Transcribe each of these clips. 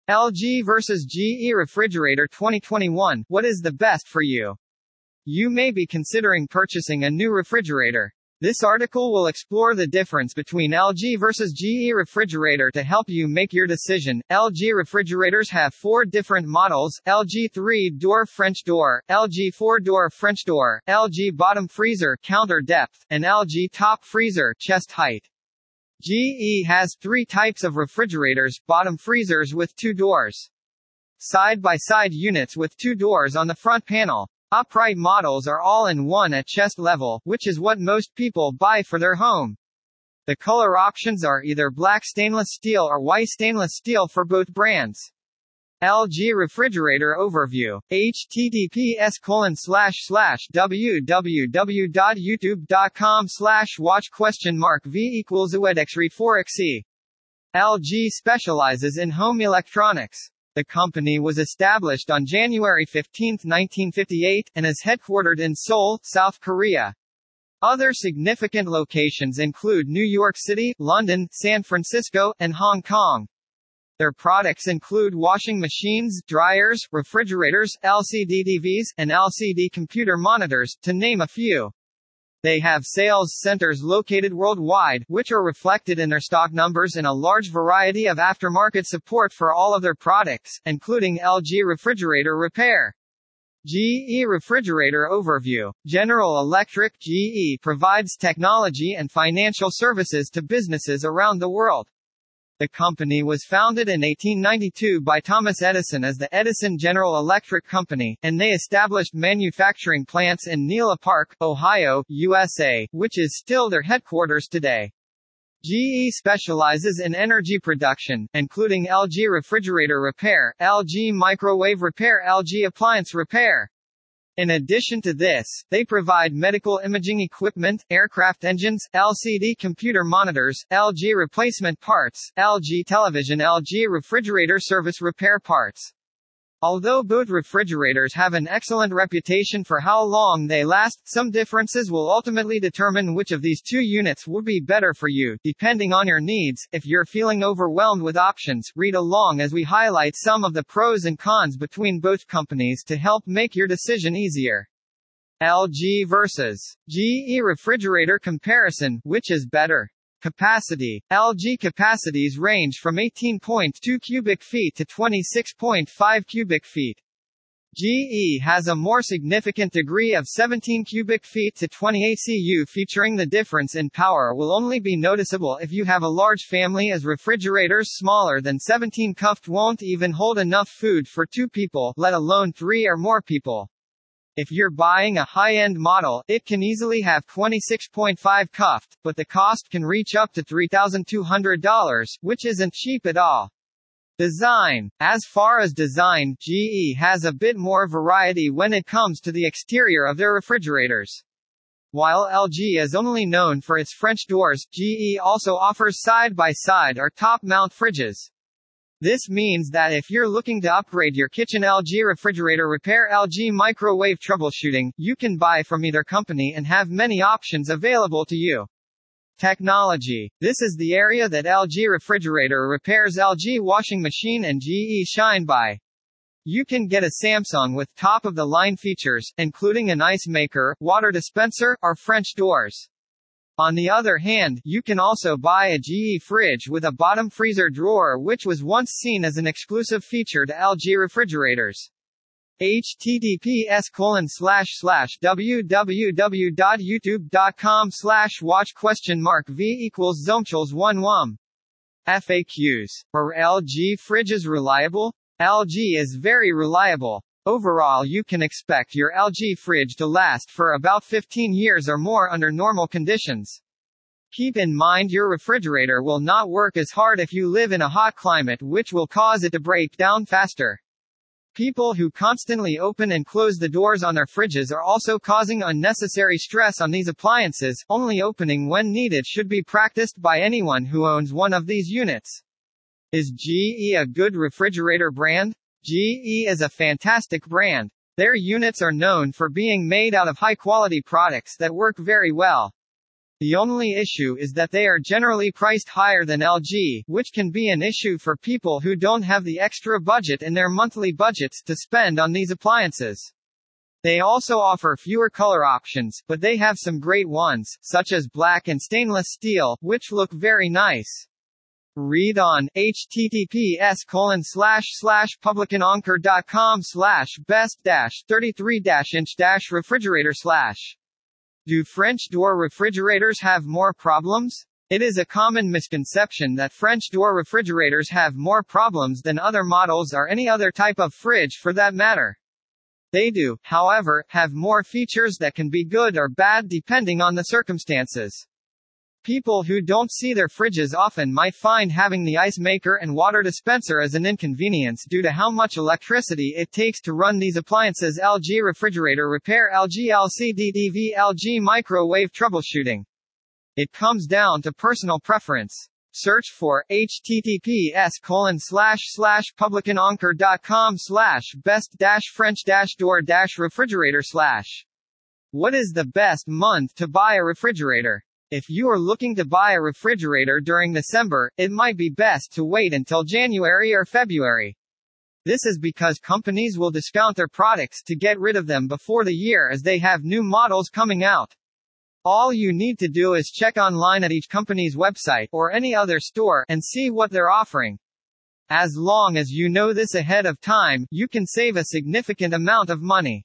LG vs GE Refrigerator 2021, what is the best for you? You may be considering purchasing a new refrigerator. This article will explore the difference between LG vs GE Refrigerator to help you make your decision. LG refrigerators have 4 different models: LG 3-door French door, LG 4-door French door, LG bottom freezer counter depth, and LG top freezer chest height. GE has 3 types of refrigerators: bottom freezers with 2 doors, side-by-side units with 2 doors on the front panel. Upright models are all-in-one at chest level, which is what most people buy for their home. The color options are either black stainless steel or white stainless steel for both brands. LG Refrigerator Overview. https://www.youtube.com/watch?v=UEDX4XE. LG specializes in home electronics. The company was established on January 15, 1958, and is headquartered in Seoul, South Korea. Other significant locations include New York City, London, San Francisco, and Hong Kong. Their products include washing machines, dryers, refrigerators, LCD TVs, and LCD computer monitors, to name a few. They have sales centers located worldwide, which are reflected in their stock numbers, and a large variety of aftermarket support for all of their products, including LG Refrigerator Repair. GE Refrigerator Overview. General Electric (GE) provides technology and financial services to businesses around the world. The company was founded in 1892 by Thomas Edison as the Edison General Electric Company, and they established manufacturing plants in Nela Park, Ohio, USA, which is still their headquarters today. GE specializes in energy production, including LG Refrigerator Repair, LG Microwave Repair, LG Appliance Repair. In addition to this, they provide medical imaging equipment, aircraft engines, LCD computer monitors, LG replacement parts, LG television, LG refrigerator service repair parts. Although both refrigerators have an excellent reputation for how long they last, some differences will ultimately determine which of these 2 units would be better for you, depending on your needs. If you're feeling overwhelmed with options, read along as we highlight some of the pros and cons between both companies to help make your decision easier. LG vs. GE Refrigerator Comparison. Which is better? Capacity. LG capacities range from 18.2 cubic feet to 26.5 cubic feet. GE has a more significant degree of 17 cubic feet to 20 ACU, featuring the difference in power will only be noticeable if you have a large family, as refrigerators smaller than 17 cuft won't even hold enough food for 2 people, let alone 3 or more people. If you're buying a high-end model, it can easily have 26.5 cuft, but the cost can reach up to $3,200, which isn't cheap at all. Design. As far as design, GE has a bit more variety when it comes to the exterior of their refrigerators. While LG is only known for its French doors, GE also offers side-by-side or top-mount fridges. This means that if you're looking to upgrade your kitchen, LG Refrigerator Repair, LG Microwave Troubleshooting, you can buy from either company and have many options available to you. Technology. This is the area that LG Refrigerator Repair's LG washing machine and GE shine by. You can get a Samsung with top-of-the-line features, including an ice maker, water dispenser, or French doors. On the other hand, you can also buy a GE fridge with a bottom freezer drawer, which was once seen as an exclusive feature to LG refrigerators. https://www.youtube.com/watch?v=Zomchels11. FAQs. Are LG fridges reliable? LG is very reliable. Overall, you can expect your LG fridge to last for about 15 years or more under normal conditions. Keep in mind your refrigerator will not work as hard if you live in a hot climate, which will cause it to break down faster. People who constantly open and close the doors on their fridges are also causing unnecessary stress on these appliances. Only opening when needed should be practiced by anyone who owns one of these units. Is GE a good refrigerator brand? GE is a fantastic brand. Their units are known for being made out of high-quality products that work very well. The only issue is that they are generally priced higher than LG, which can be an issue for people who don't have the extra budget in their monthly budgets to spend on these appliances. They also offer fewer color options, but they have some great ones, such as black and stainless steel, which look very nice. Read on https://publicananchor.com/best-33-inch-refrigerator/. Do French door refrigerators have more problems? It is a common misconception that French door refrigerators have more problems than other models or any other type of fridge for that matter. They do, however, have more features that can be good or bad depending on the circumstances. People who don't see their fridges often might find having the ice maker and water dispenser as an inconvenience due to how much electricity it takes to run these appliances. LG refrigerator repair, LG LCD TV, LG microwave troubleshooting. It comes down to personal preference. Search for https://publicananchor.com/best-french-door-refrigerator/. What is the best month to buy a refrigerator? If you are looking to buy a refrigerator during December, it might be best to wait until January or February. This is because companies will discount their products to get rid of them before the year as they have new models coming out. All you need to do is check online at each company's website or any other store and see what they're offering. As long as you know this ahead of time, you can save a significant amount of money.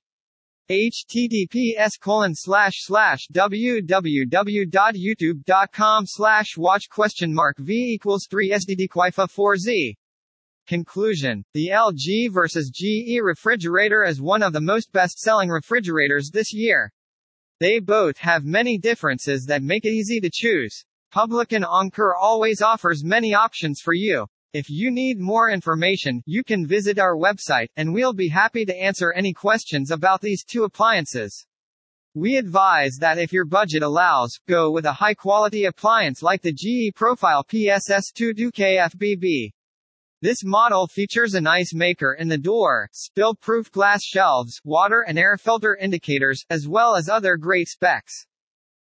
https://www.youtube.com/watch?v=3sddquifa4z. Conclusion. The LG vs GE refrigerator is one of the most best-selling refrigerators this year. They both have many differences that make it easy to choose. Publican Anchor always offers many options for you. If you need more information, you can visit our website, and we'll be happy to answer any questions about these two appliances. We advise that if your budget allows, go with a high-quality appliance like the GE Profile PSS22KFBB. This model features an ice maker in the door, spill-proof glass shelves, water and air filter indicators, as well as other great specs.